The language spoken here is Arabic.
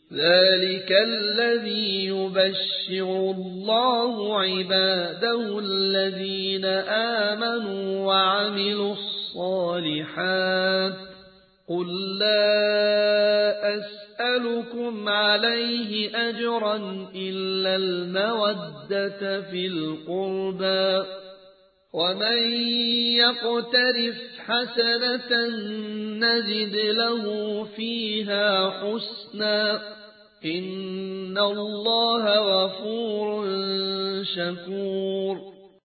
ذلك الذي يبشر الله عباده الذين آمنوا وعملوا الصالحات قل لا أسألكم عليه أجرا إلا المودة في القربى ومن يقترف حسنة نزد له فيها حسنا إن الله غفور شكور